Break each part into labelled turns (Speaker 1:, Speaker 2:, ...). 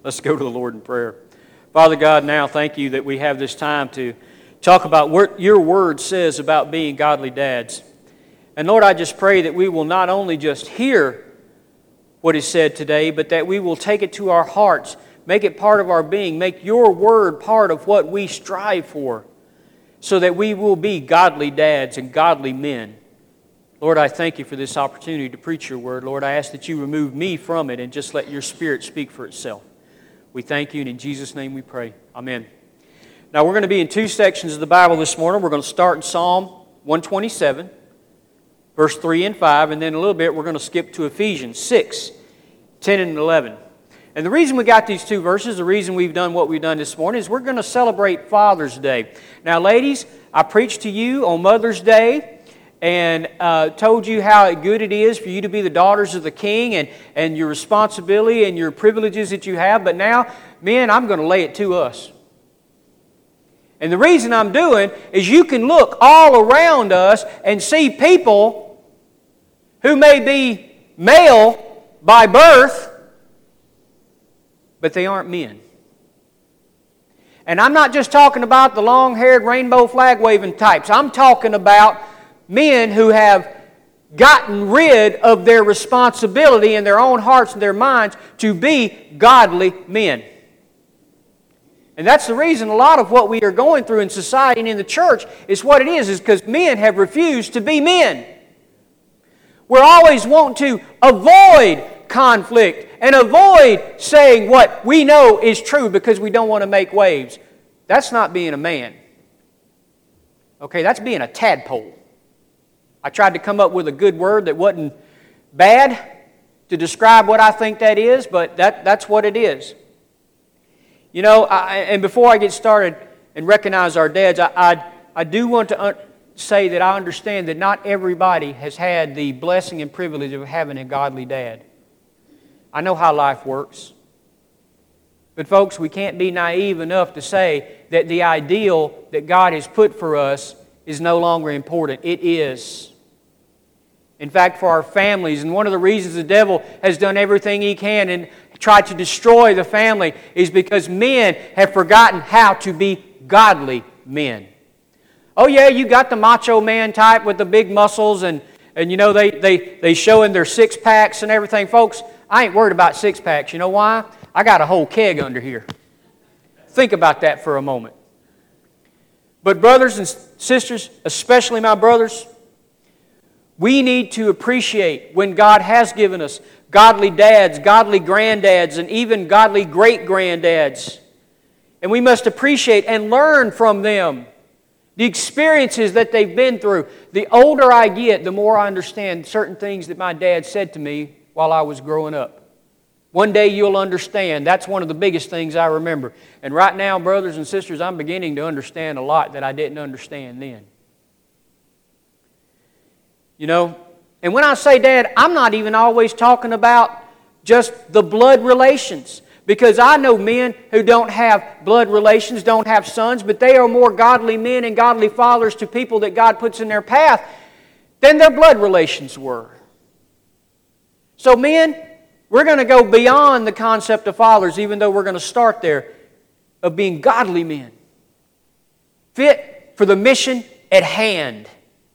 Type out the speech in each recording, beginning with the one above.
Speaker 1: Let's go to the Lord in prayer. Father God, now thank you that we have this time to talk about what your word says about being godly dads. And Lord, I just pray that we will not only just hear what is said today, but that we will take it to our hearts, make it part of our being, make your word part of what we strive for, so that we will be godly dads and godly men. Lord, I thank you for this opportunity to preach your word. Lord, I ask that you remove me from it and just let your Spirit speak for itself. We thank you, and in Jesus' name we pray. Amen. Now, we're going to be in two sections of the Bible this morning. We're going to start in Psalm 127, verse 3 and 5, and then in a little bit we're going to skip to Ephesians 6, 10 and 11. And the reason we got these two verses, the reason we've done what we've done this morning, is we're going to celebrate Father's Day. Now, ladies, I preached to you on Mother's Day and told you how good it is for you to be the daughters of the King and your responsibility and your privileges that you have. But now, men, I'm going to lay it to us. And the reason I'm doing is you can look all around us and see people who may be male by birth, but they aren't men. And I'm not just talking about the long-haired, rainbow flag-waving types. I'm talking about men who have gotten rid of their responsibility in their own hearts and their minds to be godly men. And that's the reason a lot of what we are going through in society and in the church is what it is because men have refused to be men. We're always wanting to avoid conflict and avoid saying what we know is true because we don't want to make waves. That's not being a man. Okay, that's being a tadpole. I tried to come up with a good word that wasn't bad to describe what I think that is, but that's what it is. You know, and before I get started and recognize our dads, I do want to say that I understand that not everybody has had the blessing and privilege of having a godly dad. I know how life works. But folks, we can't be naive enough to say that the ideal that God has put for us is no longer important. It is. In fact, for our families, and one of the reasons the devil has done everything he can and tried to destroy the family is because men have forgotten how to be godly men. Oh yeah, you got the macho man type with the big muscles and you know they show in their six packs and everything. Folks, I ain't worried about six packs. You know why? I got a whole keg under here. Think about that for a moment. But brothers and sisters, especially my brothers, we need to appreciate when God has given us godly dads, godly granddads, and even godly great-granddads. And we must appreciate and learn from them the experiences that they've been through. The older I get, the more I understand certain things that my dad said to me while I was growing up. One day you'll understand. That's one of the biggest things I remember. And right now, brothers and sisters, I'm beginning to understand a lot that I didn't understand then. You know, and when I say dad, I'm not even always talking about just the blood relations. Because I know men who don't have blood relations, don't have sons, but they are more godly men and godly fathers to people that God puts in their path than their blood relations were. So men, we're going to go beyond the concept of fathers, even though we're going to start there, of being godly men. Fit for the mission at hand.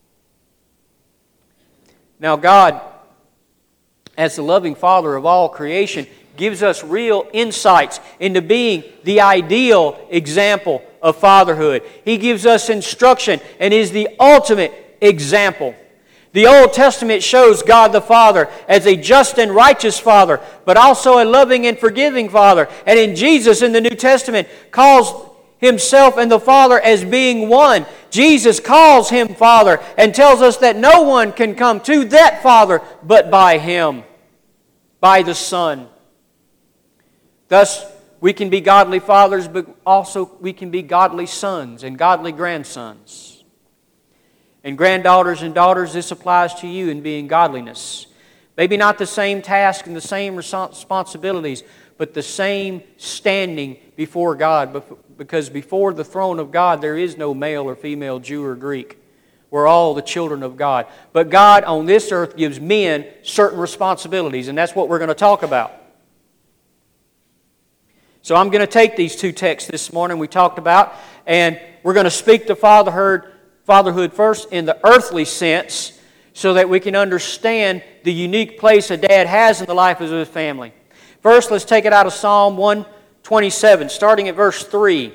Speaker 1: Now God, as the loving Father of all creation, gives us real insights into being the ideal example of fatherhood. He gives us instruction and is the ultimate example. The Old Testament shows God the Father as a just and righteous Father, but also a loving and forgiving Father. And in Jesus in the New Testament calls Himself and the Father as being one. Jesus calls Him Father and tells us that no one can come to that Father but by Him, by the Son. Thus, we can be godly fathers, but also we can be godly sons and godly grandsons. And granddaughters and daughters, this applies to you in being godliness. Maybe not the same task and the same responsibilities, but the same standing before God. Because before the throne of God, there is no male or female, Jew or Greek. We're all the children of God. But God on this earth gives men certain responsibilities, and that's what we're going to talk about. So I'm going to take these two texts this morning we talked about, and we're going to speak to fatherhood first in the earthly sense, so that we can understand the unique place a dad has in the life of his family. First, let's take it out of Psalm 127, starting at verse 3.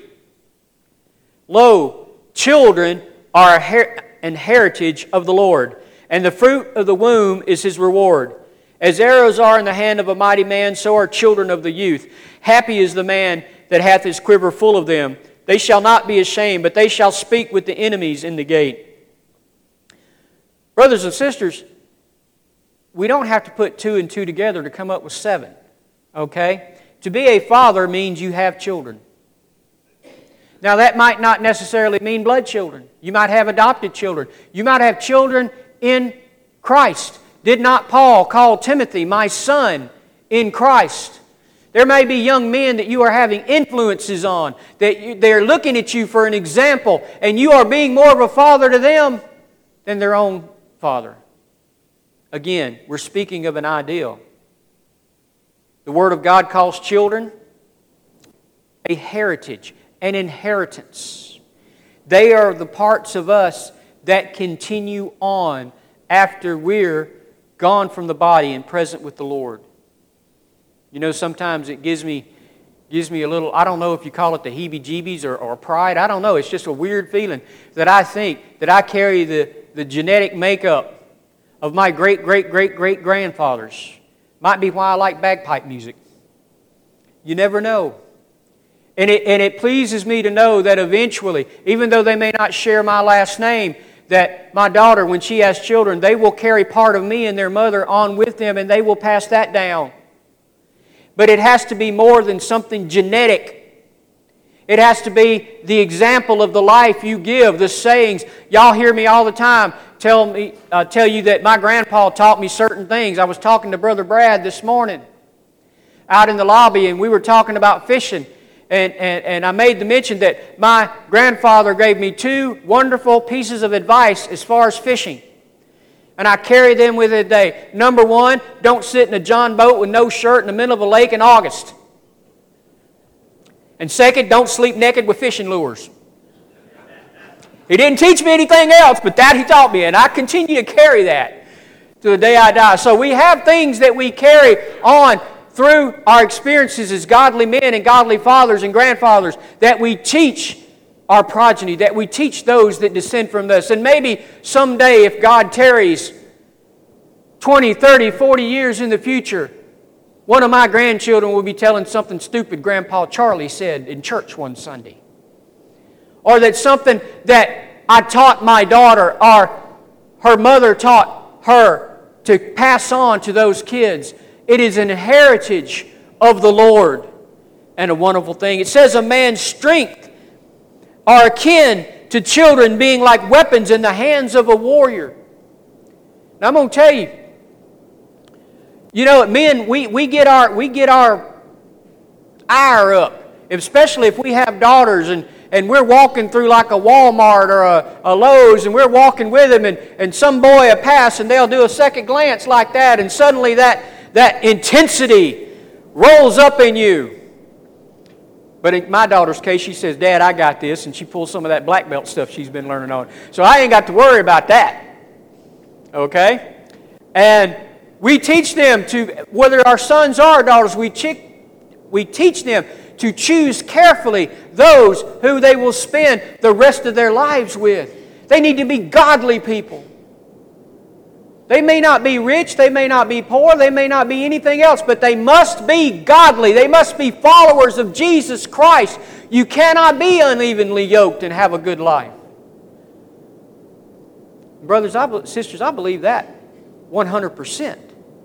Speaker 1: Lo, children are an heritage of the Lord, and the fruit of the womb is His reward. As arrows are in the hand of a mighty man, so are children of the youth. Happy is the man that hath his quiver full of them. They shall not be ashamed, but they shall speak with the enemies in the gate. Brothers and sisters, we don't have to put 2 and 2 together to come up with 7. Okay? To be a father means you have children. Now that might not necessarily mean blood children. You might have adopted children. You might have children in Christ. Did not Paul call Timothy my son in Christ? There may be young men that you are having influences on, that they're looking at you for an example, and you are being more of a father to them than their own father. Again, we're speaking of an ideal. The Word of God calls children a heritage, an inheritance. They are the parts of us that continue on after we're gone from the body and present with the Lord. You know, sometimes it gives me a little, I don't know if you call it the heebie-jeebies or pride. I don't know. It's just a weird feeling that I think that I carry the genetic makeup of my great-great-great-great-grandfathers. Might be why I like bagpipe music. You never know. And it pleases me to know that eventually, even though they may not share my last name, that my daughter, when she has children, they will carry part of me and their mother on with them, and they will pass that down. But it has to be more than something genetic. It has to be the example of the life you give, the sayings. Y'all hear me all the time tell you that my grandpa taught me certain things. I was talking to Brother Brad this morning out in the lobby, and we were talking about fishing. And I made the mention that my grandfather gave me 2 wonderful pieces of advice as far as fishing. And I carry them with me today. Number 1, don't sit in a John boat with no shirt in the middle of a lake in August. And second, don't sleep naked with fishing lures. He didn't teach me anything else, but that he taught me, and I continue to carry that to the day I die. So we have things that we carry on through our experiences as godly men and godly fathers and grandfathers that we teach our progeny, that we teach those that descend from us. And maybe someday, if God tarries 20, 30, 40 years in the future, one of my grandchildren will be telling something stupid Grandpa Charlie said in church one Sunday. Or that something that I taught my daughter or her mother taught her to pass on to those kids. It is an heritage of the Lord and a wonderful thing. It says a man's strength are akin to children being like weapons in the hands of a warrior. Now I'm going to tell you, you know, men, we get our ire up, especially if we have daughters and we're walking through like a Walmart or a Lowe's, and we're walking with them, and some boy will pass and they'll do a second glance like that, and suddenly that intensity rolls up in you. But in my daughter's case, she says, Dad, I got this, and she pulls some of that black belt stuff she's been learning on. So I ain't got to worry about that. Okay? And we teach them to, whether our sons or our daughters, we teach them to choose carefully those who they will spend the rest of their lives with. They need to be godly people. They may not be rich, they may not be poor, they may not be anything else, but they must be godly. They must be followers of Jesus Christ. You cannot be unevenly yoked and have a good life. Brothers, sisters, I believe that 100%.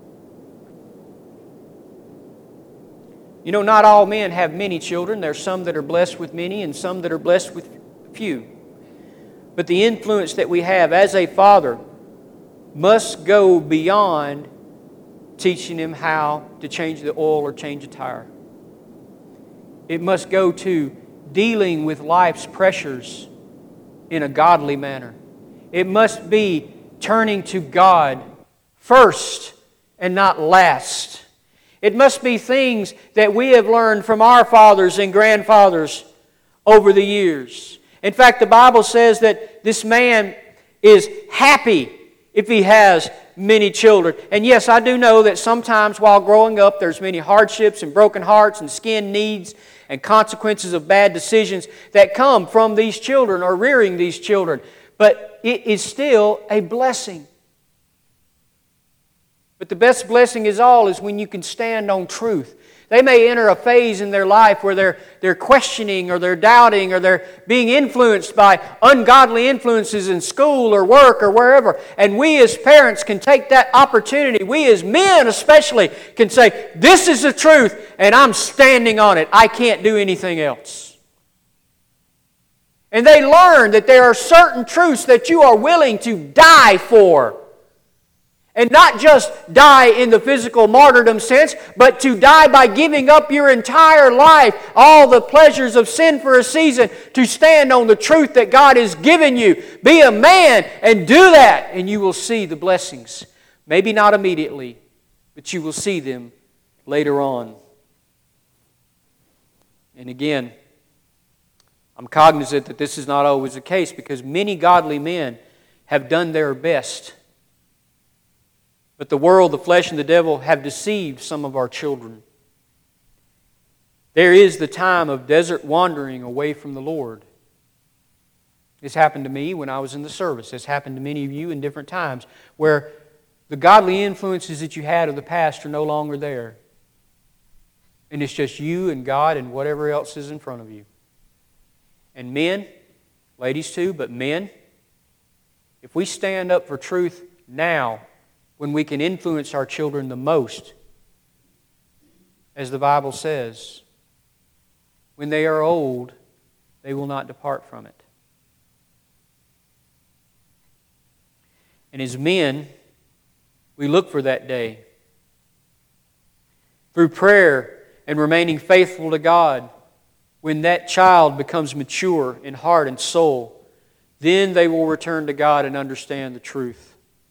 Speaker 1: You know, not all men have many children. There's some that are blessed with many and some that are blessed with few. But the influence that we have as a father must go beyond teaching them how to change the oil or change a tire. It must go to dealing with life's pressures in a godly manner. It must be turning to God first and not last. It must be things that we have learned from our fathers and grandfathers over the years. In fact, the Bible says that this man is happy if he has many children. And yes, I do know that sometimes while growing up there's many hardships and broken hearts and skin needs and consequences of bad decisions that come from these children or rearing these children. But it is still a blessing. But the best blessing is when you can stand on truth. They may enter a phase in their life where they're questioning or they're doubting or they're being influenced by ungodly influences in school or work or wherever. And we as parents can take that opportunity. We as men especially can say, this is the truth and I'm standing on it. I can't do anything else. And they learn that there are certain truths that you are willing to die for. And not just die in the physical martyrdom sense, but to die by giving up your entire life, all the pleasures of sin for a season, to stand on the truth that God has given you. Be a man and do that, and you will see the blessings. Maybe not immediately, but you will see them later on. And again, I'm cognizant that this is not always the case, because many godly men have done their best. But the world, the flesh, and the devil have deceived some of our children. There is the time of desert wandering away from the Lord. This happened to me when I was in the service. This happened to many of you in different times, where the godly influences that you had of the past are no longer there. And it's just you and God and whatever else is in front of you. And men, ladies too, but men, if we stand up for truth now, when we can influence our children the most, as the Bible says, when they are old, they will not depart from it. And as men, we look for that day. Through prayer and remaining faithful to God, when that child becomes mature in heart and soul, then they will return to God and understand the truth.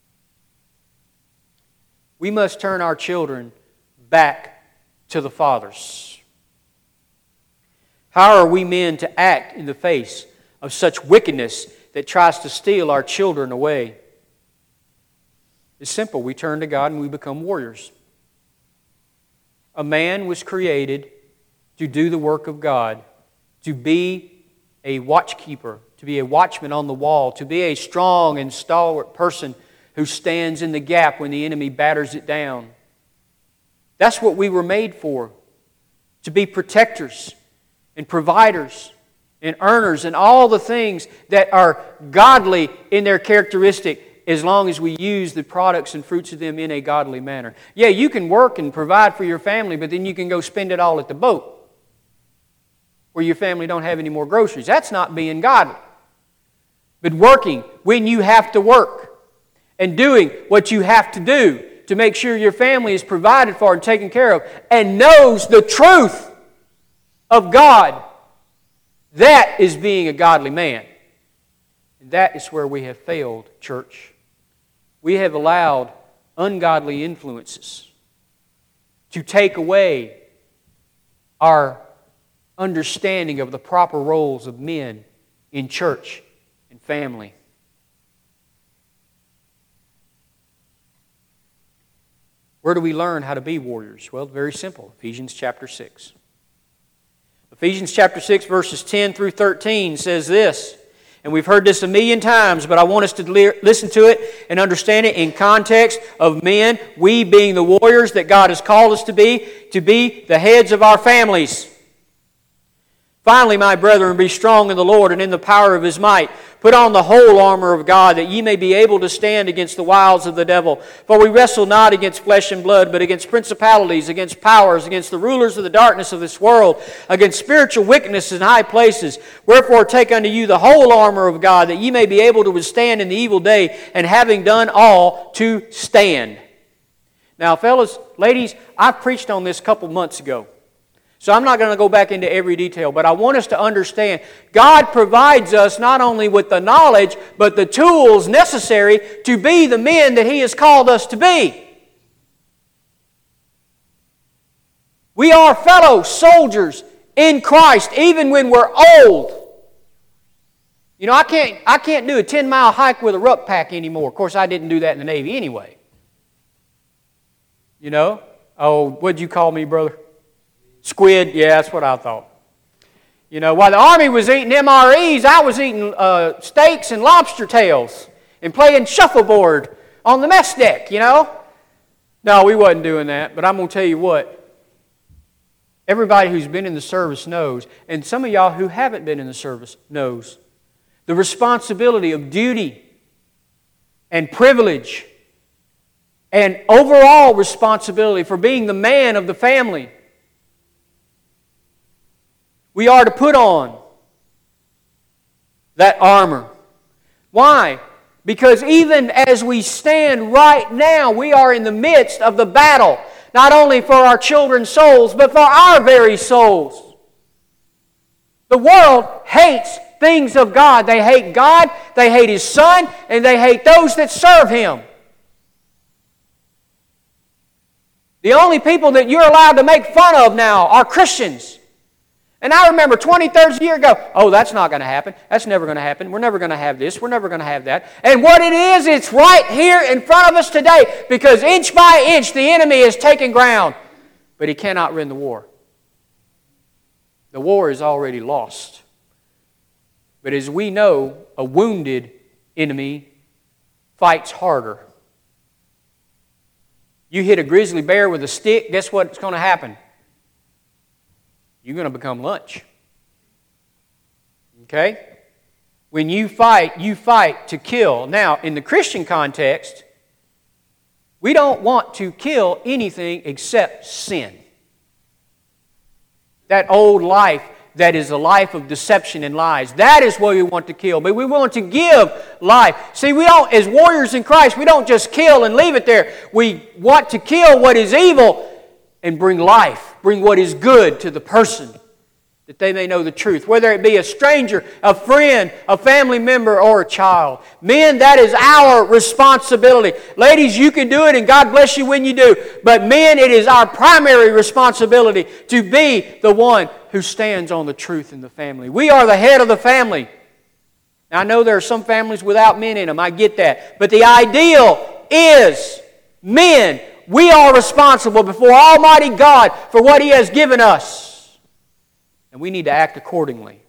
Speaker 1: We must turn our children back to the fathers. How are we men to act in the face of such wickedness that tries to steal our children away? It's simple. We turn to God and we become warriors. A man was created to do the work of God, to be a watchkeeper, to be a watchman on the wall, to be a strong and stalwart person who stands in the gap when the enemy batters it down. That's what we were made for. To be protectors and providers and earners and all the things that are godly in their characteristic, as long as we use the products and fruits of them in a godly manner. Yeah, you can work and provide for your family, but then you can go spend it all at the boat where your family don't have any more groceries. That's not being godly. But working when you have to work, and doing what you have to do to make sure your family is provided for and taken care of, and knows the truth of God, that is being a godly man. And that is where we have failed, church. We have allowed ungodly influences to take away our understanding of the proper roles of men in church and family. Where do we learn how to be warriors? Well, very simple. Ephesians chapter 6. Ephesians chapter 6 verses 10 through 13 says this, and we've heard this a million times, but I want us to listen to it and understand it in context of men, we being the warriors that God has called us to be the heads of our families. Finally, my brethren, be strong in the Lord and in the power of His might. Put on the whole armor of God, that ye may be able to stand against the wiles of the devil. For we wrestle not against flesh and blood, but against principalities, against powers, against the rulers of the darkness of this world, against spiritual wickedness in high places. Wherefore take unto you the whole armor of God, that ye may be able to withstand in the evil day, and having done all, to stand. Now, fellas, ladies, I preached on this a couple months ago. So I'm not going to go back into every detail, but I want us to understand God provides us not only with the knowledge, but the tools necessary to be the men that He has called us to be. We are fellow soldiers in Christ, even when we're old. You know, I can't do a 10-mile hike with a ruck pack anymore. Of course, I didn't do that in the Navy anyway. You know? Oh, what'd you call me, brother? Squid? Yeah, that's what I thought. You know, while the Army was eating MREs, I was eating steaks and lobster tails and playing shuffleboard on the mess deck, you know? No, we wasn't doing that, but I'm going to tell you what. Everybody who's been in the service knows, and some of y'all who haven't been in the service knows, the responsibility of duty and privilege and overall responsibility for being the man of the family. We are to put on that armor. Why? Because even as we stand right now, we are in the midst of the battle, not only for our children's souls, but for our very souls. The world hates things of God. They hate God, they hate His Son, and they hate those that serve Him. The only people that you're allowed to make fun of now are Christians. And I remember 20, 30 years ago, oh, that's not going to happen. That's never going to happen. We're never going to have this. We're never going to have that. And what it is, it's right here in front of us today, because inch by inch the enemy is taking ground. But he cannot win the war. The war is already lost. But as we know, a wounded enemy fights harder. You hit a grizzly bear with a stick, guess what's going to happen? You're going to become lunch. Okay? When you fight to kill. Now, in the Christian context, we don't want to kill anything except sin. That old life that is a life of deception and lies. That is what we want to kill. But we want to give life. See, we don't, as warriors in Christ, we don't just kill and leave it there. We want to kill what is evil and bring life, bring what is good to the person, that they may know the truth, whether it be a stranger, a friend, a family member, or a child. Men, that is our responsibility. Ladies, you can do it, and God bless you when you do. But men, it is our primary responsibility to be the one who stands on the truth in the family. We are the head of the family. Now, I know there are some families without men in them. I get that. But the ideal is men. We are responsible before Almighty God for what He has given us. And we need to act accordingly.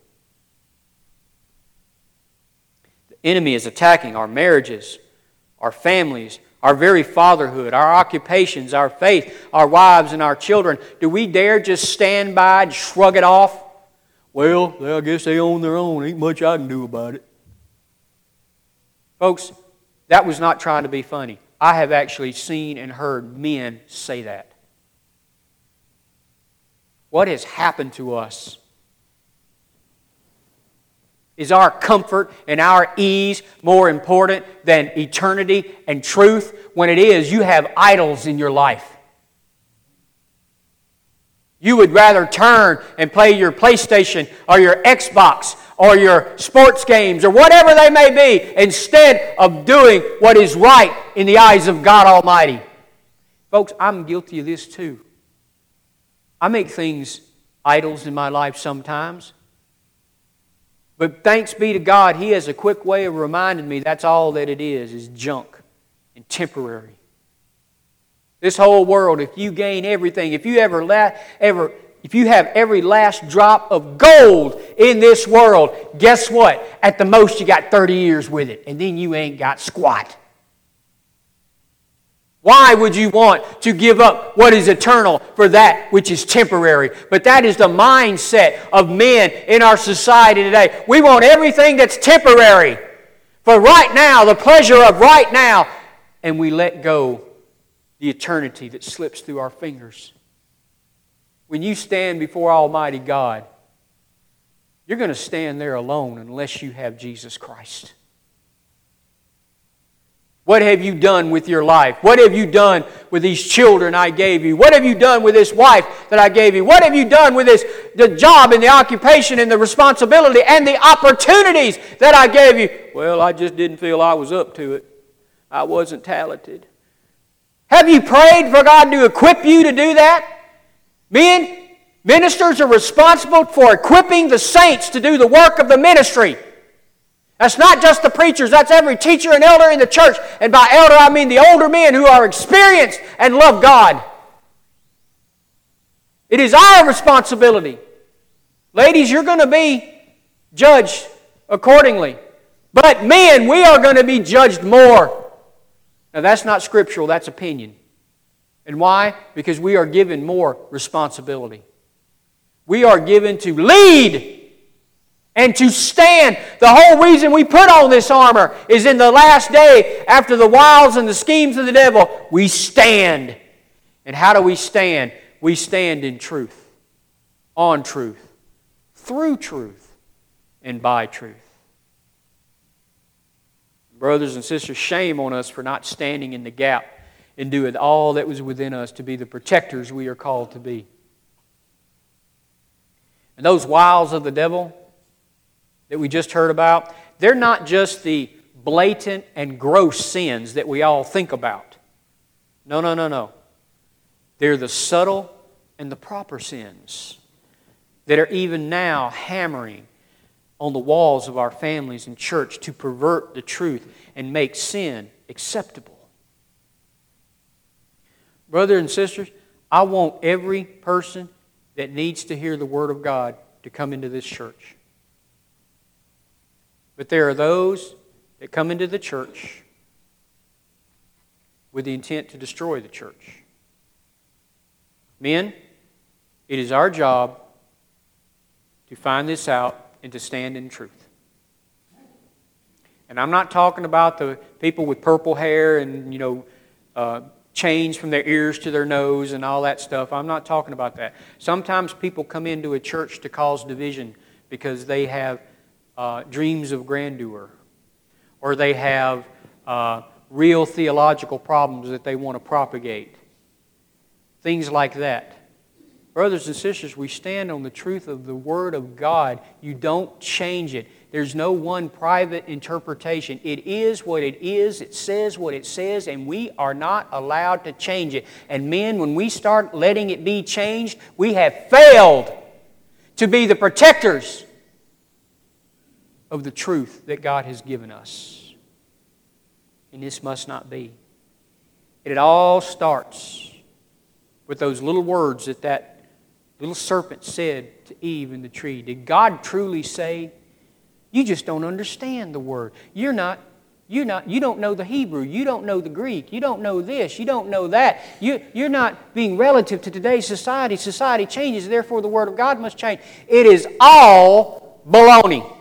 Speaker 1: The enemy is attacking our marriages, our families, our very fatherhood, our occupations, our faith, our wives, and our children. Do we dare just stand by and shrug it off? Well, I guess they own their own. Ain't much I can do about it. Folks, that was not trying to be funny. I have actually seen and heard men say that. What has happened to us? Is our comfort and our ease more important than eternity and truth? When it is, you have idols in your life. You would rather turn and play your PlayStation or your Xbox or your sports games or whatever they may be instead of doing what is right in the eyes of God Almighty. Folks, I'm guilty of this too. I make things idols in my life sometimes. But thanks be to God, He has a quick way of reminding me that's all that it is junk and temporary. This whole world, if you gain everything, if you have every last drop of gold in this world, guess what? At the most you got 30 years with it, and then you ain't got squat. Why would you want to give up what is eternal for that which is temporary? But that is the mindset of men in our society today. We want everything that's temporary for right now, the pleasure of right now, and we let go the eternity that slips through our fingers. When you stand before Almighty God, you're going to stand there alone unless you have Jesus Christ. What have you done with your life? What have you done with these children I gave you? What have you done with this wife that I gave you? What have you done with the job and the occupation and the responsibility and the opportunities that I gave you? Well, I just didn't feel I was up to it. I wasn't talented. Have you prayed for God to equip you to do that? Men, ministers are responsible for equipping the saints to do the work of the ministry. That's not just the preachers, that's every teacher and elder in the church. And by elder, I mean the older men who are experienced and love God. It is our responsibility. Ladies, you're going to be judged accordingly. But men, we are going to be judged more. Now that's not scriptural, that's opinion. And why? Because we are given more responsibility. We are given to lead and to stand. The whole reason we put on this armor is in the last day, after the wiles and the schemes of the devil, we stand. And how do we stand? We stand in truth, on truth, through truth, and by truth. Brothers and sisters, shame on us for not standing in the gap and doing all that was within us to be the protectors we are called to be. And those wiles of the devil that we just heard about, they're not just the blatant and gross sins that we all think about. No. They're the subtle and the proper sins that are even now hammering on the walls of our families and church to pervert the truth and make sin acceptable. Brothers and sisters, I want every person that needs to hear the Word of God to come into this church. But there are those that come into the church with the intent to destroy the church. Men, it is our job to find this out and to stand in truth. And I'm not talking about the people with purple hair and, chains from their ears to their nose and all that stuff. I'm not talking about that. Sometimes people come into a church to cause division because they have dreams of grandeur, or they have real theological problems that they want to propagate. Things like that. Brothers and sisters, we stand on the truth of the Word of God. You don't change it. There's no one private interpretation. It is what it is. It says what it says, and we are not allowed to change it. And men, when we start letting it be changed, we have failed to be the protectors of the truth that God has given us. And this must not be. And it all starts with those little words that little serpent said to Eve in the tree. Did God truly say? You just don't understand the word. You don't know the Hebrew. You don't know the Greek. You don't know this. You don't know that. You're not being relative to today's society. Society changes, therefore the Word of God must change. It is all baloney.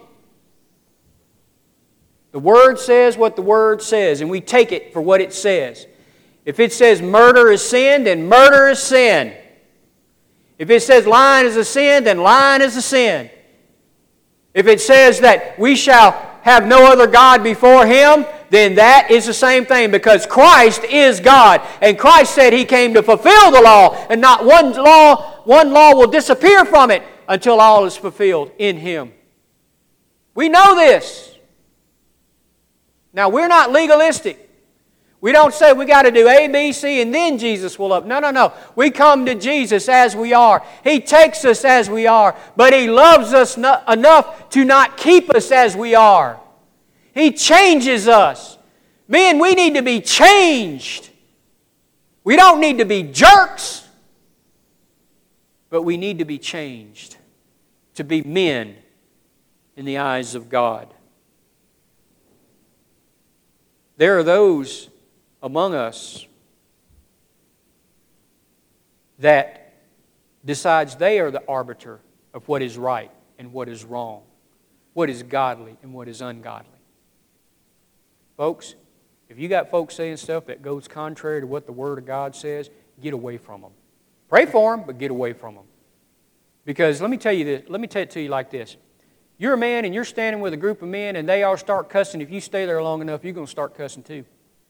Speaker 1: The Word says what the Word says, and we take it for what it says. If it says murder is sin, then murder is sin. If it says lying is a sin, then lying is a sin. If it says that we shall have no other God before Him, then that is the same thing, because Christ is God. And Christ said He came to fulfill the law, and not one law will disappear from it until all is fulfilled in Him. We know this. Now, we're not legalistic. We don't say we got to do A, B, C, and then Jesus will up. No. We come to Jesus as we are. He takes us as we are, but He loves us enough to not keep us as we are. He changes us. Men, we need to be changed. We don't need to be jerks, but we need to be changed to be men in the eyes of God. There are those among us that decides they are the arbiter of what is right and what is wrong, what is godly and what is ungodly. Folks, if you got folks saying stuff that goes contrary to what the Word of God says, get away from them. Pray for them, but get away from them. Because let me tell you this, let me tell it to you like this. You're a man and you're standing with a group of men and they all start cussing. If you stay there long enough, you're going to start cussing too.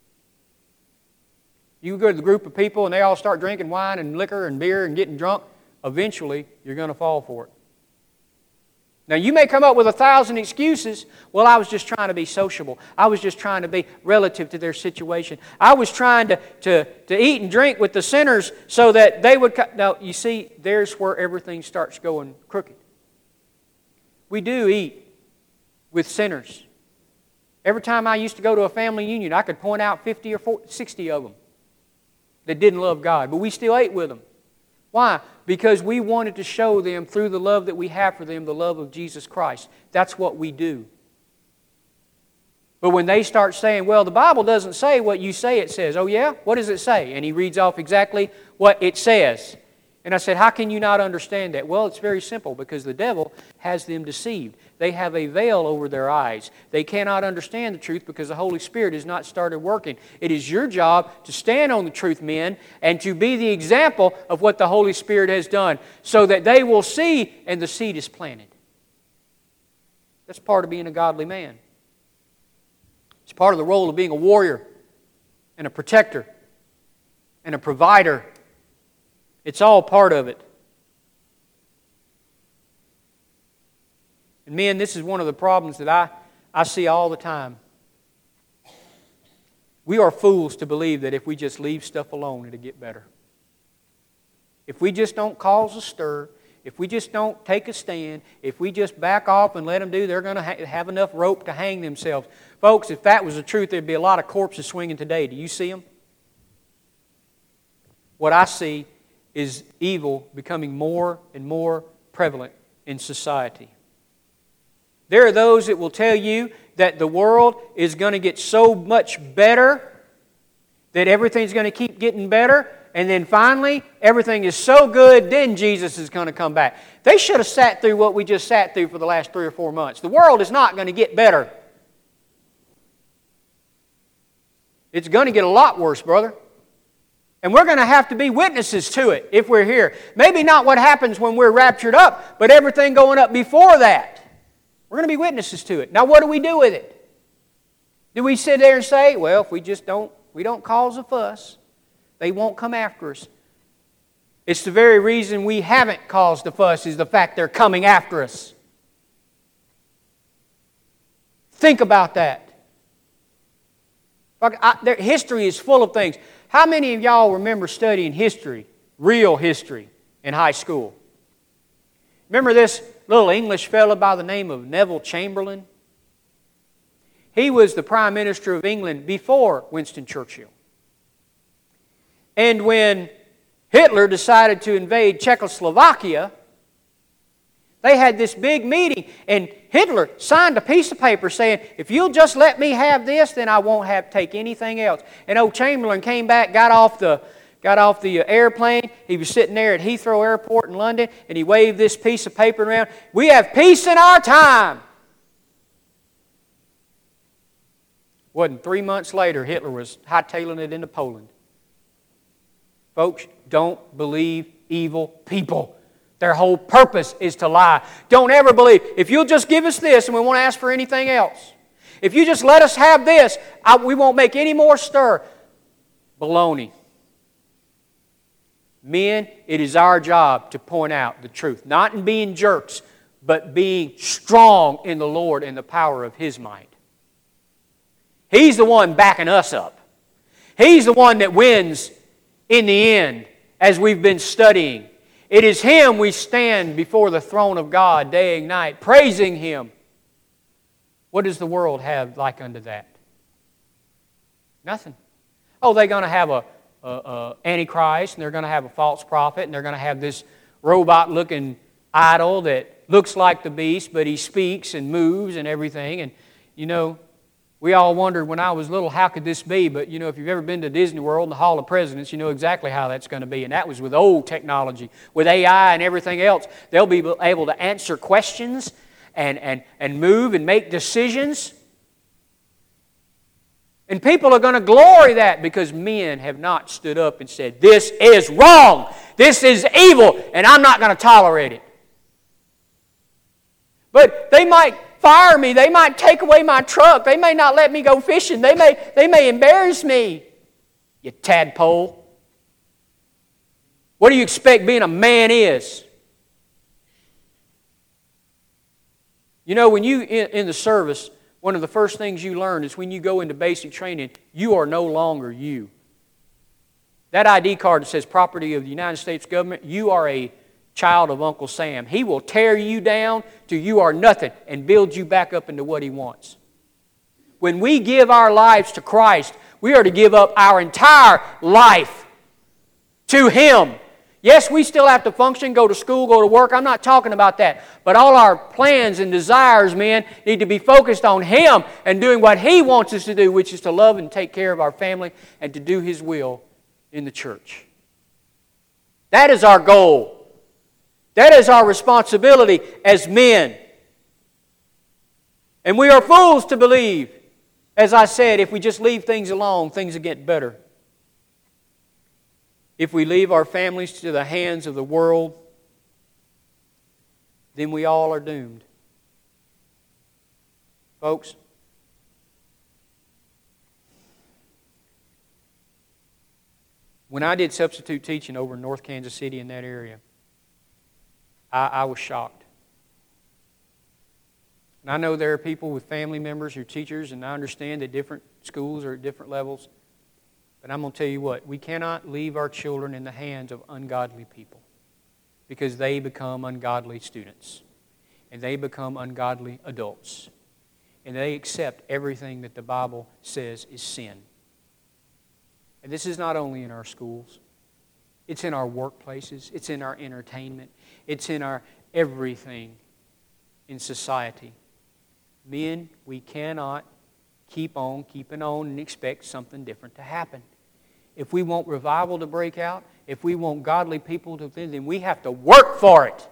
Speaker 1: You go to the group of people and they all start drinking wine and liquor and beer and getting drunk, eventually you're going to fall for it. Now, you may come up with 1,000 excuses. Well, I was just trying to be sociable. I was just trying to be relative to their situation. I was trying to eat and drink with the sinners so that they would... Now, you see, there's where everything starts going crooked. We do eat with sinners. Every time I used to go to a family union, I could point out 50 or 60 of them that didn't love God, but we still ate with them. Why? Because we wanted to show them, through the love that we have for them, the love of Jesus Christ. That's what we do. But when they start saying, well, the Bible doesn't say what you say it says. Oh yeah? What does it say? And he reads off exactly what it says. And I said, how can you not understand that? Well, it's very simple, because the devil has them deceived. They have a veil over their eyes. They cannot understand the truth because the Holy Spirit has not started working. It is your job to stand on the truth, men, and to be the example of what the Holy Spirit has done, so that they will see and the seed is planted. That's part of being a godly man. It's part of the role of being a warrior and a protector and a provider. It's all part of it. And men, this is one of the problems that I see all the time. We are fools to believe that if we just leave stuff alone, it'll get better. If we just don't cause a stir, if we just don't take a stand, if we just back off and let them do, they're going to have enough rope to hang themselves. Folks, if that was the truth, there'd be a lot of corpses swinging today. Do you see them? What I see is evil becoming more and more prevalent in society. There are those that will tell you that the world is going to get so much better, that everything's going to keep getting better, and then finally, everything is so good, then Jesus is going to come back. They should have sat through what we just sat through for the last 3 or 4 months. The world is not going to get better. It's going to get a lot worse, brother. And we're going to have to be witnesses to it if we're here. Maybe not what happens when we're raptured up, but everything going up before that. We're going to be witnesses to it. Now, what do we do with it? Do we sit there and say, well, if we don't cause a fuss, they won't come after us? It's the very reason we haven't caused a fuss is the fact they're coming after us. Think about that. History is full of things. How many of y'all remember studying history, real history, in high school? Remember this little English fellow by the name of Neville Chamberlain? He was the Prime Minister of England before Winston Churchill. And when Hitler decided to invade Czechoslovakia, they had this big meeting, and Hitler signed a piece of paper saying, if you'll just let me have this, then I won't have to take anything else. And old Chamberlain came back, got off the airplane. He was sitting there at Heathrow Airport in London, and he waved this piece of paper around. We have peace in our time. Wasn't 3 months later, Hitler was hightailing it into Poland. Folks, don't believe evil people. Their whole purpose is to lie. Don't ever believe, if you'll just give us this and we won't ask for anything else. If you just let us have this, we won't make any more stir. Baloney. Men, it is our job to point out the truth. Not in being jerks, but being strong in the Lord and the power of His might. He's the one backing us up. He's the one that wins in the end, as we've been studying. It is Him we stand before the throne of God day and night, praising Him. What does the world have like unto that? Nothing. Oh, they're going to have a Antichrist, and they're going to have a false prophet, and they're going to have this robot-looking idol that looks like the beast, but he speaks and moves and everything. And, you know, we all wondered when I was little, how could this be? But, you know, if you've ever been to Disney World and the Hall of Presidents, you know exactly how that's going to be. And that was with old technology. With AI and everything else, they'll be able to answer questions and move and make decisions. And people are going to glory that because men have not stood up and said, this is wrong, this is evil, and I'm not going to tolerate it. But they might fire me, they might take away my truck, they may not let me go fishing, they may embarrass me. You tadpole. What do you expect being a man is? You know, when you in the service, one of the first things you learn is when you go into basic training, you are no longer you. That ID card that says property of the United States government, you are a child of Uncle Sam. He will tear you down till you are nothing and build you back up into what He wants. When we give our lives to Christ, we are to give up our entire life to Him. Yes, we still have to function, go to school, go to work. I'm not talking about that. But all our plans and desires, men, need to be focused on Him and doing what He wants us to do, which is to love and take care of our family and to do His will in the church. That is our goal. That is our responsibility as men. And we are fools to believe, as I said, if we just leave things alone, things will get better. If we leave our families to the hands of the world, then we all are doomed. Folks, when I did substitute teaching over in North Kansas City in that area, I was shocked. And I know there are people with family members who are teachers, and I understand that different schools are at different levels. But I'm going to tell you what, we cannot leave our children in the hands of ungodly people because they become ungodly students and they become ungodly adults and they accept everything that the Bible says is sin. And this is not only in our schools. It's in our workplaces. It's in our entertainment. It's in our everything in society. Men, we cannot keep on keeping on and expect something different to happen. If we want revival to break out, if we want godly people to live, then we have to work for it.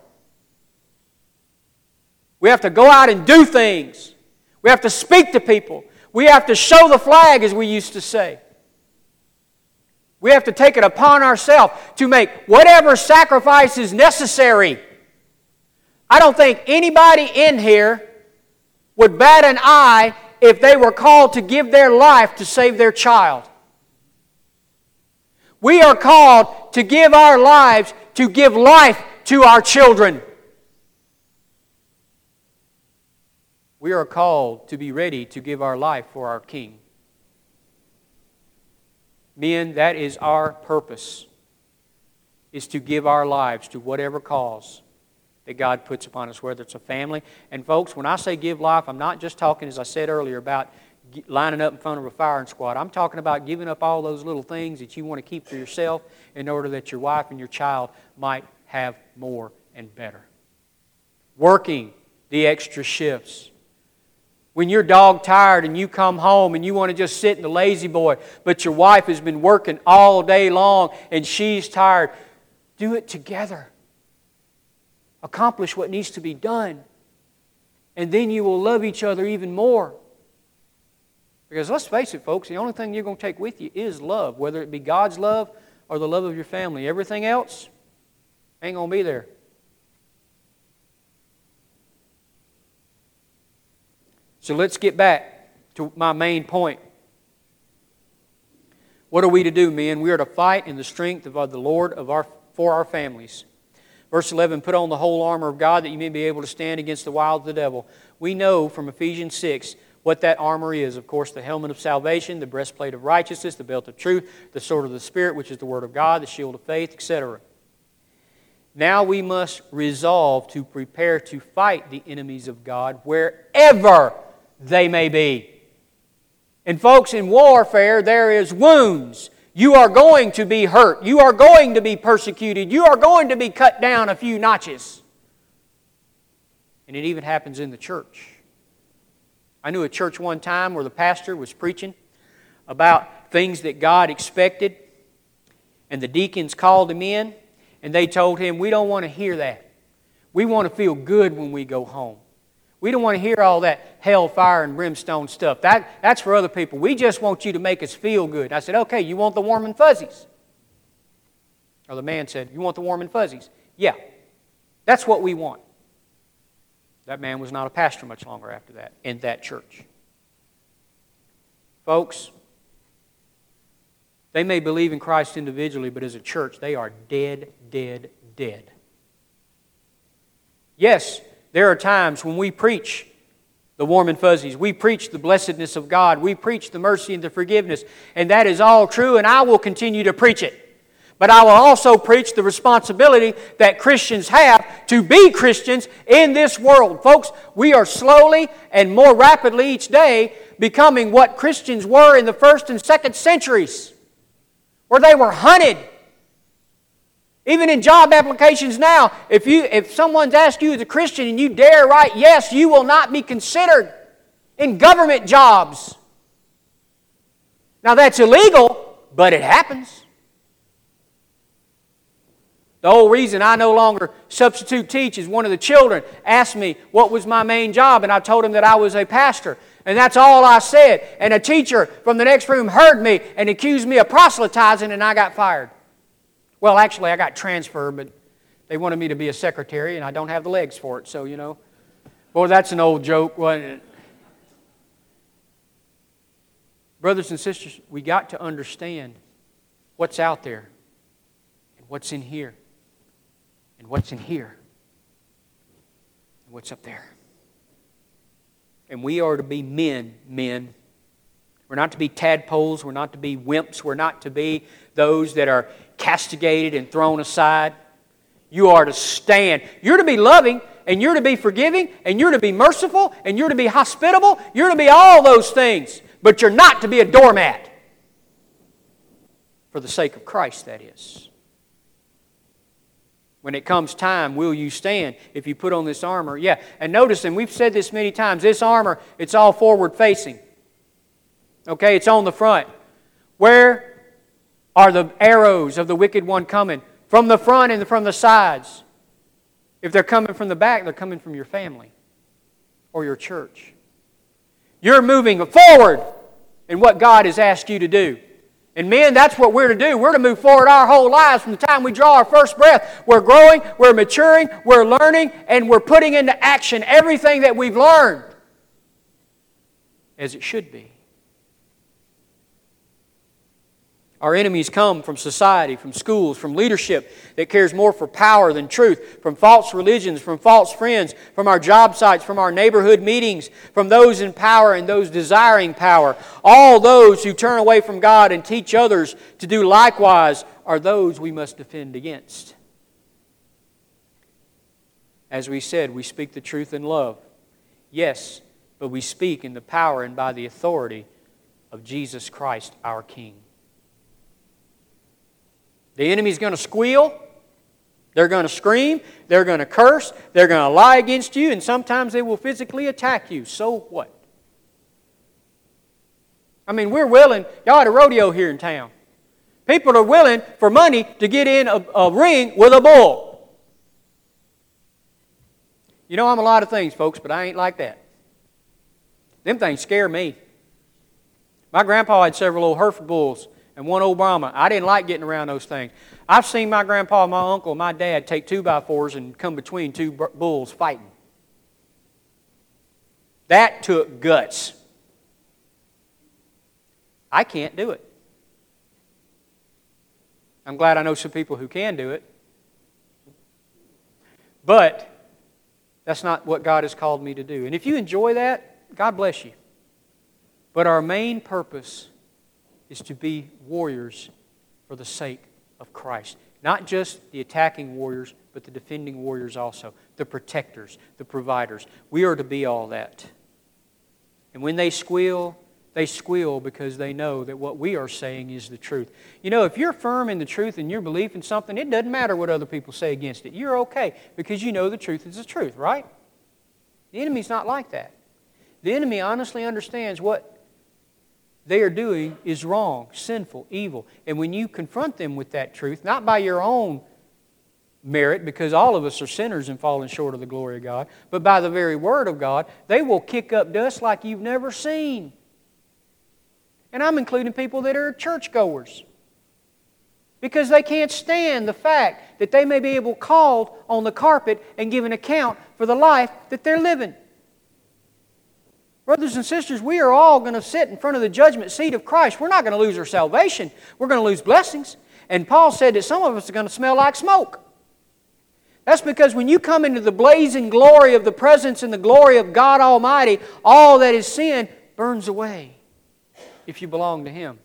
Speaker 1: We have to go out and do things. We have to speak to people. We have to show the flag, as we used to say. We have to take it upon ourselves to make whatever sacrifice is necessary. I don't think anybody in here would bat an eye if they were called to give their life to save their child. We are called to give our lives to give life to our children. We are called to be ready to give our life for our King. Men, that is our purpose, is to give our lives to whatever cause that God puts upon us, whether it's a family. And folks, when I say give life, I'm not just talking, as I said earlier, about lining up in front of a firing squad. I'm talking about giving up all those little things that you want to keep for yourself in order that your wife and your child might have more and better. Working the extra shifts. When you're dog tired and you come home and you want to just sit in the lazy boy, but your wife has been working all day long and she's tired, do it together. Accomplish what needs to be done. And then you will love each other even more. Because let's face it, folks, the only thing you're going to take with you is love, whether it be God's love or the love of your family. Everything else ain't going to be there. So let's get back to my main point. What are we to do, men? We are to fight in the strength of the Lord for our families. Verse 11, put on the whole armor of God that you may be able to stand against the wiles of the devil. We know from Ephesians 6 what that armor is. Of course, the helmet of salvation, the breastplate of righteousness, the belt of truth, the sword of the Spirit, which is the Word of God, the shield of faith, etc. Now we must resolve to prepare to fight the enemies of God wherever they may be. And folks, in warfare there is wounds. You are going to be hurt. You are going to be persecuted. You are going to be cut down a few notches. And it even happens in the church. I knew a church one time where the pastor was preaching about things that God expected, and the deacons called him in, and they told him, we don't want to hear that. We want to feel good when we go home. We don't want to hear all that hellfire and brimstone stuff. That's for other people. We just want you to make us feel good. I said, okay, you want the warm and fuzzies? Or the man said, you want the warm and fuzzies? Yeah, that's what we want. That man was not a pastor much longer after that in that church. Folks, they may believe in Christ individually, but as a church, they are dead, dead, dead. Yes, There are times when we preach the warm and fuzzies. We preach the blessedness of God. We preach the mercy and the forgiveness. And that is all true, and I will continue to preach it. But I will also preach the responsibility that Christians have to be Christians in this world. Folks, we are slowly and more rapidly each day becoming what Christians were in the 1st and 2nd centuries, where they were hunted. Even in job applications now, if someone's asked you as a Christian and you dare write yes, you will not be considered in government jobs. Now that's illegal, but it happens. The whole reason I no longer substitute teach is one of the children asked me what was my main job, and I told him that I was a pastor. And that's all I said. And a teacher from the next room heard me and accused me of proselytizing, and I got fired. Well, actually, I got transferred, but they wanted me to be a secretary, and I don't have the legs for it. So, you know, boy, that's an old joke, wasn't it? Brothers and sisters, we got to understand what's out there and what's in here and what's in here and what's up there. And we are to be men. We're not to be tadpoles. We're not to be wimps. We're not to be those that are castigated and thrown aside. You are to stand. You're to be loving, and you're to be forgiving, and you're to be merciful, and you're to be hospitable. You're to be all those things. But you're not to be a doormat. For the sake of Christ, that is. When it comes time, will you stand if you put on this armor? Yeah, and notice, and we've said this many times, this armor, it's all forward facing. Okay, it's on the front. Where are the arrows of the wicked one coming? From the front and from the sides. If they're coming from the back, they're coming from your family or your church. You're moving forward in what God has asked you to do. And men, that's what we're to do. We're to move forward our whole lives from the time we draw our first breath. We're growing, we're maturing, we're learning, and we're putting into action everything that we've learned as it should be. Our enemies come from society, from schools, from leadership that cares more for power than truth, from false religions, from false friends, from our job sites, from our neighborhood meetings, from those in power and those desiring power. All those who turn away from God and teach others to do likewise are those we must defend against. As we said, we speak the truth in love. Yes, but we speak in the power and by the authority of Jesus Christ, our King. The enemy's going to squeal, they're going to scream, they're going to curse, they're going to lie against you, and sometimes they will physically attack you. So what? I mean, we're willing. Y'all had a rodeo here in town. People are willing for money to get in a ring with a bull. You know, I'm a lot of things, folks, but I ain't like that. Them things scare me. My grandpa had several old Hereford bulls and one old Brahma. I didn't like getting around those things. I've seen my grandpa, my uncle, my dad take 2x4s and come between two bulls fighting. That took guts. I can't do it. I'm glad I know some people who can do it. But that's not what God has called me to do. And if you enjoy that, God bless you. But our main purpose is to be warriors for the sake of Christ. Not just the attacking warriors, but the defending warriors also. The protectors, the providers. We are to be all that. And when they squeal because they know that what we are saying is the truth. You know, if you're firm in the truth and your belief in something, it doesn't matter what other people say against it. You're okay because you know the truth is the truth, right? The enemy's not like that. The enemy honestly understands what they are doing is wrong, sinful, evil. And when you confront them with that truth, not by your own merit, because all of us are sinners and falling short of the glory of God, but by the very Word of God, they will kick up dust like you've never seen. And I'm including people that are churchgoers. Because they can't stand the fact that they may be able called on the carpet and give an account for the life that they're living. Brothers and sisters, we are all going to sit in front of the judgment seat of Christ. We're not going to lose our salvation. We're going to lose blessings. And Paul said that some of us are going to smell like smoke. That's because when you come into the blazing glory of the presence and the glory of God Almighty, all that is sin burns away if you belong to Him.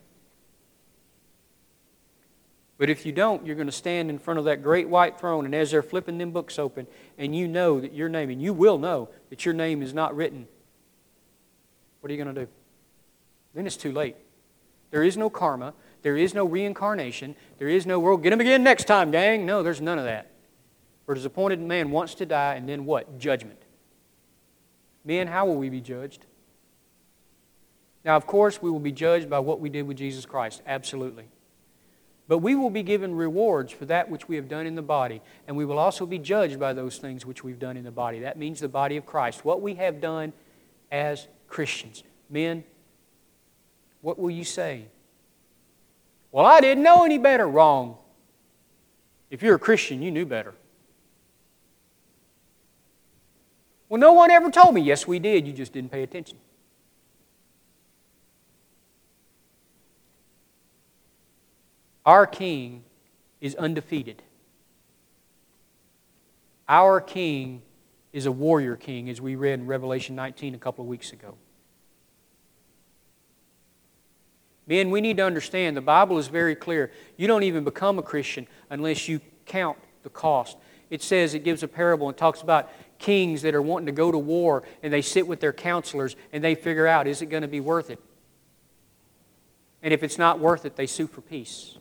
Speaker 1: But if you don't, you're going to stand in front of that great white throne, and as they're flipping them books open, and you know that your name, and you will know that your name is not written, what are you going to do? Then it's too late. There is no karma. There is no reincarnation. There is no, we'll get him again next time, gang. No, there's none of that. For his appointed man wants to die, and then what? Judgment. Men, how will we be judged? Now, of course, we will be judged by what we did with Jesus Christ. Absolutely. But we will be given rewards for that which we have done in the body. And we will also be judged by those things which we've done in the body. That means the body of Christ. What we have done as Christians. Men, what will you say? Well, I didn't know any better. Wrong. If you're a Christian, you knew better. Well, no one ever told me. Yes, we did. You just didn't pay attention. Our King is undefeated. Our King is a warrior king, as we read in Revelation 19 a couple of weeks ago. Men, we need to understand the Bible is very clear. You don't even become a Christian unless you count the cost. It says, it gives a parable and talks about kings that are wanting to go to war, and they sit with their counselors and they figure out, is it going to be worth it? And if it's not worth it, they sue for peace.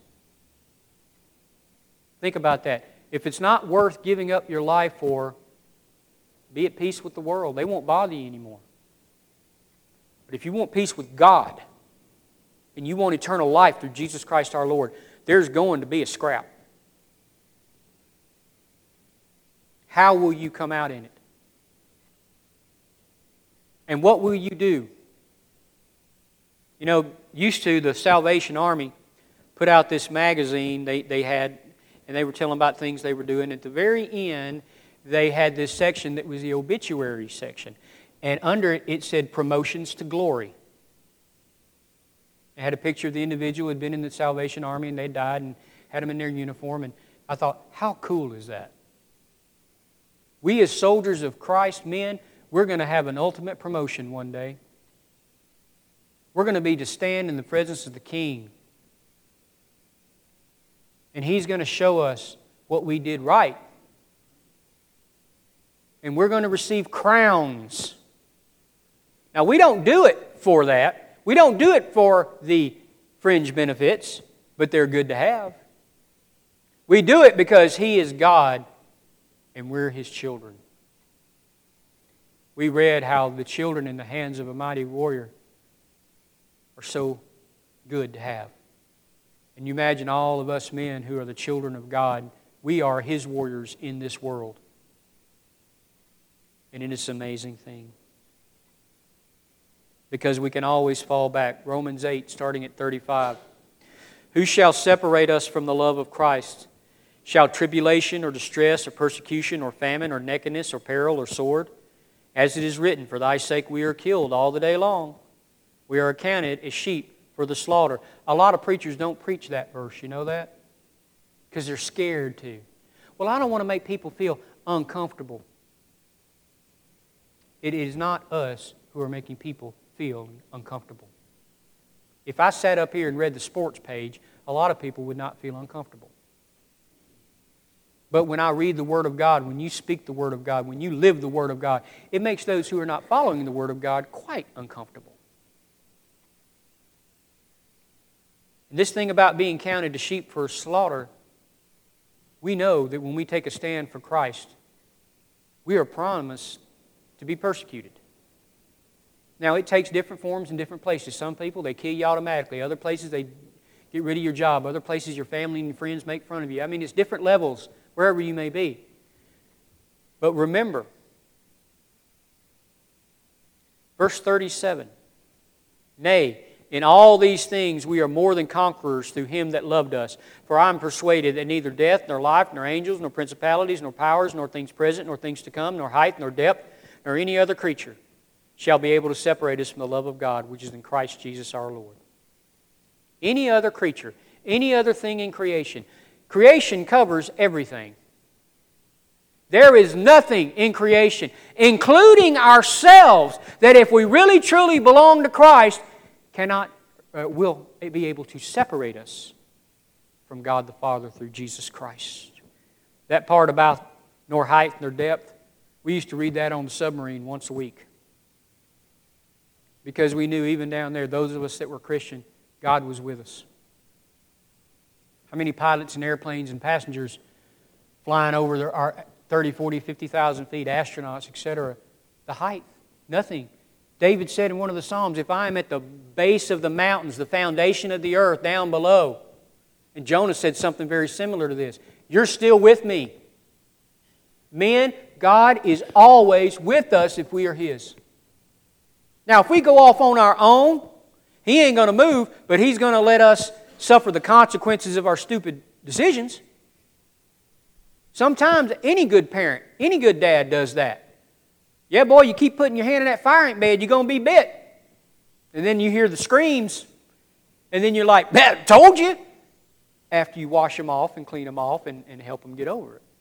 Speaker 1: Think about that. If it's not worth giving up your life for, be at peace with the world. They won't bother you anymore. But if you want peace with God, and you want eternal life through Jesus Christ our Lord, there's going to be a scrap. How will you come out in it? And what will you do? You know, used to, the Salvation Army put out this magazine they had, and they were telling about things they were doing. At the very end, they had this section that was the obituary section. And under it, it said promotions to glory. It had a picture of the individual who had been in the Salvation Army and they died, and had them in their uniform. And I thought, how cool is that? We as soldiers of Christ, men, we're going to have an ultimate promotion one day. We're going to be to stand in the presence of the King. And He's going to show us what we did right. And we're going to receive crowns. Now, we don't do it for that. We don't do it for the fringe benefits, but they're good to have. We do it because He is God and we're His children. We read how the children in the hands of a mighty warrior are so good to have. And you imagine all of us men who are the children of God, we are His warriors in this world. And it is an amazing thing. Because we can always fall back. Romans 8, starting at 35. Who shall separate us from the love of Christ? Shall tribulation or distress or persecution or famine or nakedness or peril or sword? As it is written, for thy sake we are killed all the day long. We are accounted as sheep for the slaughter. A lot of preachers don't preach that verse, you know that? Because they're scared to. Well, I don't want to make people feel uncomfortable. It is not us who are making people feel uncomfortable. If I sat up here and read the sports page, a lot of people would not feel uncomfortable. But when I read the Word of God, when you speak the Word of God, when you live the Word of God, it makes those who are not following the Word of God quite uncomfortable. And this thing about being counted to sheep for slaughter, we know that when we take a stand for Christ, we are promised to be persecuted. Now, it takes different forms in different places. Some people, they kill you automatically. Other places, they get rid of your job. Other places, your family and your friends make fun of you. I mean, it's different levels wherever you may be. But remember, verse 37, nay, in all these things we are more than conquerors through Him that loved us. For I am persuaded that neither death, nor life, nor angels, nor principalities, nor powers, nor things present, nor things to come, nor height, nor depth, nor any other creature shall be able to separate us from the love of God, which is in Christ Jesus our Lord. Any other creature, any other thing in creation. Creation covers everything. There is nothing in creation, including ourselves, that if we really truly belong to Christ, will be able to separate us from God the Father through Jesus Christ. That part about nor height nor depth, we used to read that on the submarine once a week. Because we knew even down there, those of us that were Christian, God was with us. How many pilots and airplanes and passengers flying over our 30, 40, 50,000 feet, astronauts, etc. The height, nothing. David said in one of the Psalms, if I am at the base of the mountains, the foundation of the earth down below, and Jonah said something very similar to this, you're still with me. Men, God is always with us if we are His. Now, if we go off on our own, He ain't going to move, but He's going to let us suffer the consequences of our stupid decisions. Sometimes any good parent, any good dad does that. Yeah, boy, you keep putting your hand in that firing bed, you're going to be bit. And then you hear the screams, and then you're like, told you! After you wash them off and clean them off and help them get over it.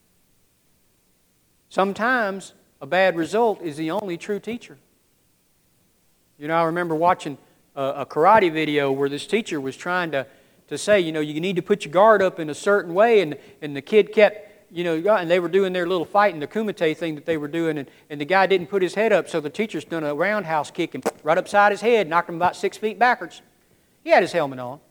Speaker 1: Sometimes a bad result is the only true teacher. You know, I remember watching a karate video where this teacher was trying to say, you need to put your guard up in a certain way, and the kid kept, and they were doing their little fighting, the kumite thing that they were doing, and the guy didn't put his head up, so the teacher's done a roundhouse kick and right upside his head, knocked him about 6 feet backwards. He had his helmet on.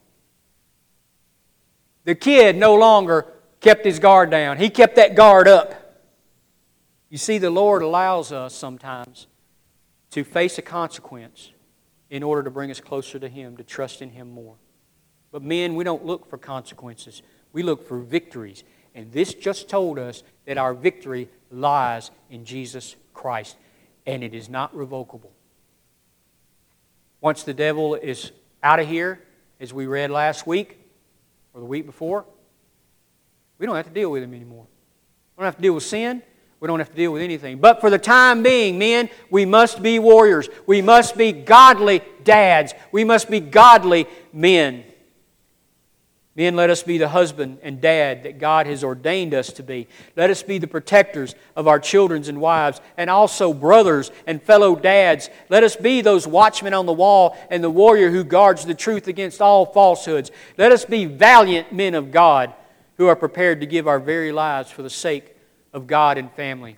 Speaker 1: The kid no longer kept his guard down. He kept that guard up. You see, the Lord allows us sometimes to face a consequence in order to bring us closer to Him, to trust in Him more. But men, we don't look for consequences. We look for victories. And this just told us that our victory lies in Jesus Christ. And it is not revocable. Once the devil is out of here, as we read last week, or the week before, we don't have to deal with him anymore. We don't have to deal with sin. We don't have to deal with anything. But for the time being, men, we must be warriors. We must be godly dads. We must be godly men. Men, let us be the husband and dad that God has ordained us to be. Let us be the protectors of our children and wives, and also brothers and fellow dads. Let us be those watchmen on the wall and the warrior who guards the truth against all falsehoods. Let us be valiant men of God who are prepared to give our very lives for the sake of God and family.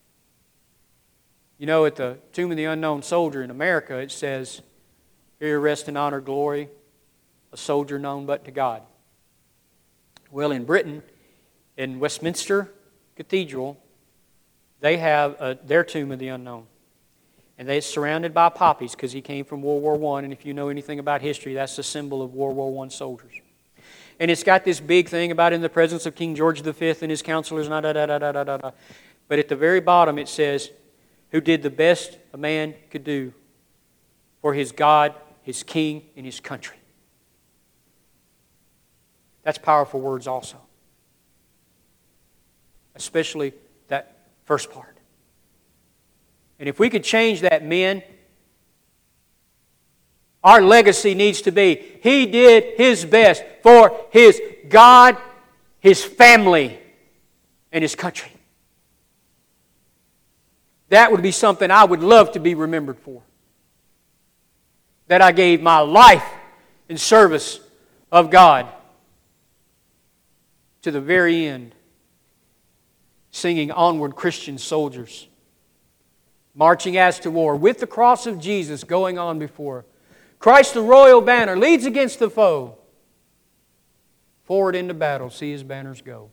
Speaker 1: You know, at the Tomb of the Unknown Soldier in America, it says, "Here rest in honor, glory, a soldier known but to God." Well, in Britain, in Westminster Cathedral, they have their Tomb of the Unknown. And they're surrounded by poppies because he came from World War I. And if you know anything about history, that's the symbol of World War I soldiers. And it's got this big thing about in the presence of King George V and his counselors. But at the very bottom it says, who did the best a man could do for his God, his king, and his country. That's powerful words also. Especially that first part. And if we could change that, men, our legacy needs to be, he did his best for his God, his family, and his country. That would be something I would love to be remembered for. That I gave my life in service of God to the very end, singing Onward Christian Soldiers, marching as to war, with the cross of Jesus going on before. Christ the royal banner leads against the foe. Forward into battle, see his banners go.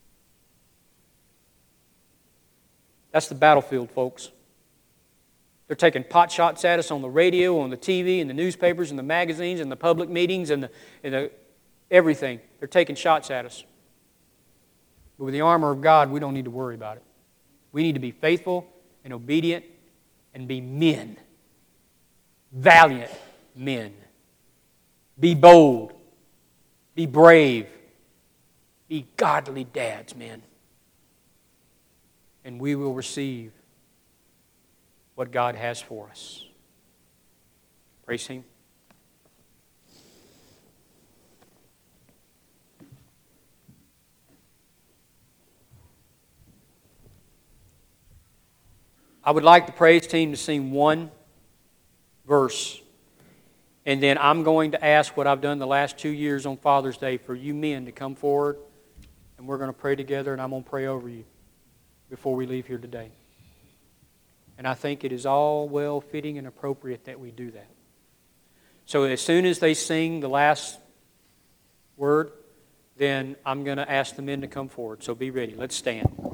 Speaker 1: That's the battlefield, folks. They're taking pot shots at us on the radio, on the TV, and the newspapers, and the magazines, and the public meetings, and the everything. They're taking shots at us. But with the armor of God, we don't need to worry about it. We need to be faithful and obedient and be men. Valiant men. Be bold. Be brave. Be godly dads, men. And we will receive what God has for us. Praise Him. I would like the praise team to sing one verse. And then I'm going to ask what I've done the last 2 years on Father's Day for you men to come forward. And we're going to pray together, and I'm going to pray over you before we leave here today. And I think it is all well fitting and appropriate that we do that. So as soon as they sing the last word, then I'm going to ask the men to come forward. So be ready. Let's stand.